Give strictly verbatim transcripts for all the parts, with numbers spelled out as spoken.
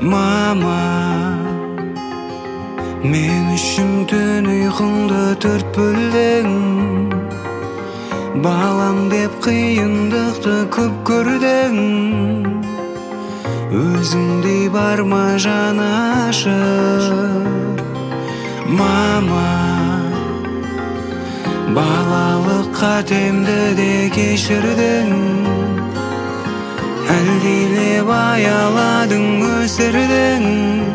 Mama, men üçün түн ұйқыңды төрт бөлдің. Балам деп қиындықты көп көрдің. Өзіңдей бар ма жанашыр? Мама, балалық қатемді де кешірдің. Әлдилеп аяладың, өсірдің.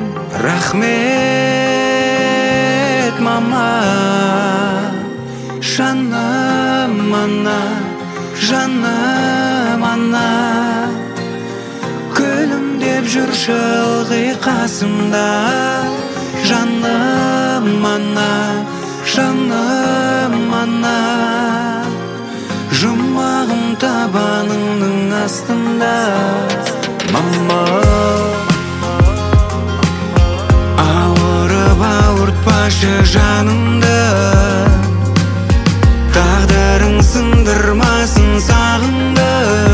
Рахмет, мама. Жаным ана, жаным ана, күлімдеп жүрші ылғи қасымда. Жаным ана, жаным ана, жұмағым табаныңның астында. Мама, ауырып ауыртпашы жанымды, тағдырың сындырмасын сағыңды.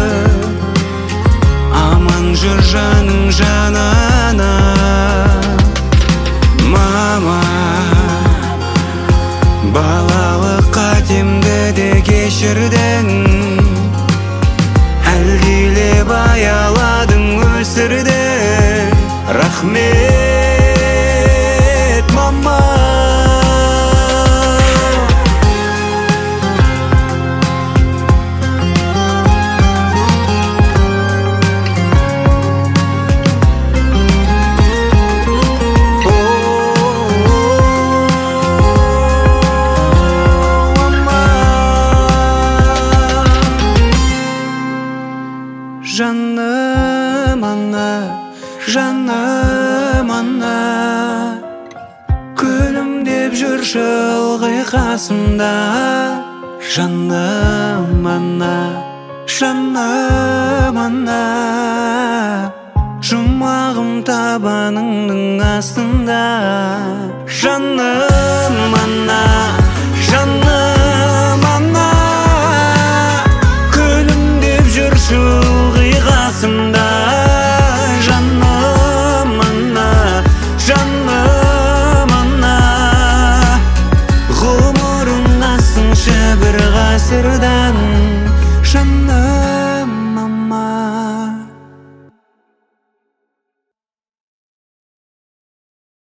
Аман жүр жаның жанана. Мама, балалық қатемді де кешірдің. Әлдилеп аяладың, өсірдің. Рахмет, мама. Жаным ана, жаным ана, күлімдеп жүрші ылғи қасымда. Жаным ана, жаным ана, жұмағым табаныңның астында. Жаным ана.